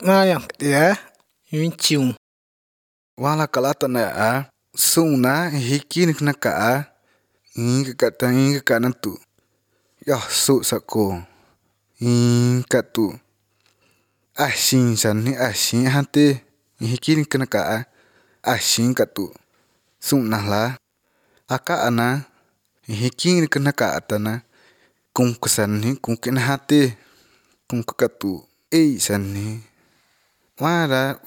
Yang dia Yun Wala kalata na suna hikin na ka inga ka nantu su sako inga tu ashin sani ashin hante hikin na ka ashin ka tu suna la aka ana hikin na ka atana kung kusani kung kinahate kung kakatu sani wala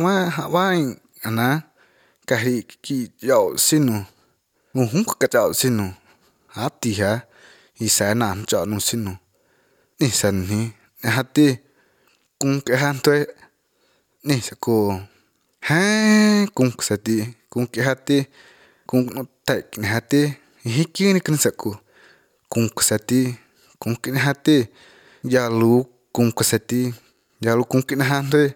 ana kahri ki yau sinu uhun ka chao sinu hati ha isa nan chao nu sinu ni sani hati kung ke hantoe ni sako ha kung sati kung ke hati kung no tak ni hati hikin kan sako kung sati kung ke hati jalu kung sati jalu kung ke hantoe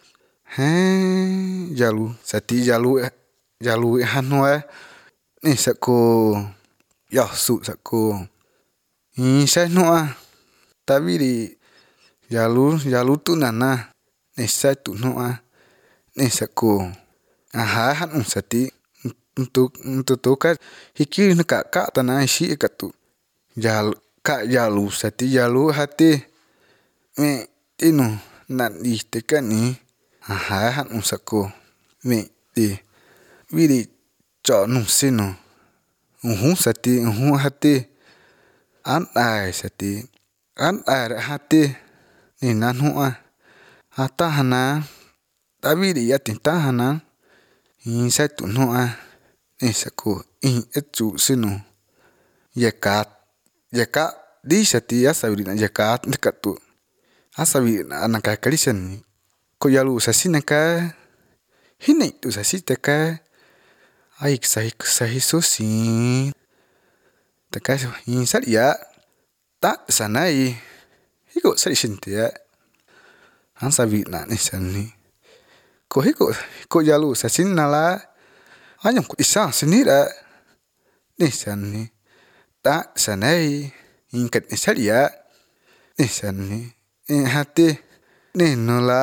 jalu sati jalu hanoe ni sako su sako sa noa tabiri jalu tu nana ni sa tu noa ni sako hanu sati untuk ka hiki ka tana shi ka tu jalu sati jalu hati me tinu nan te kani hanu sako me ti viri cho nu sinu sati hati an ai sati an ai hati ni nan hua hata hana tabiri yatin ta hana sa tu noa ni sako etu sinu yakat di sati asabi na yakat katu asabi na ka kalisan ko yalu sasina ka hine tu sasita ka ai sahi sosi taka saria ta sanai hiko sari sintia ansabi na ni sani ko hiko ko yalu sasina la anyam ko isa sinira ni sani ta sanai inkat ni saria ni sani hati ni nola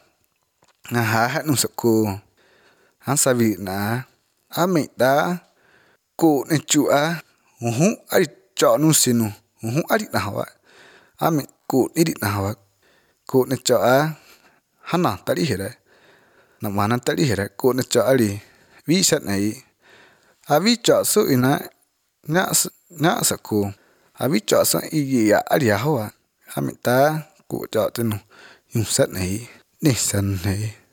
nu sako ansabi na amita ko ne chua ari cho nu sinu ari na hawa ame ko iri na hawa ko ne cho hana tari hera na mana tari hera ko ne cho ari wi sat nai abi cho su ina na sako abi cho sa iya ari hawa amita ko cho tenu yum sat nai ni san nai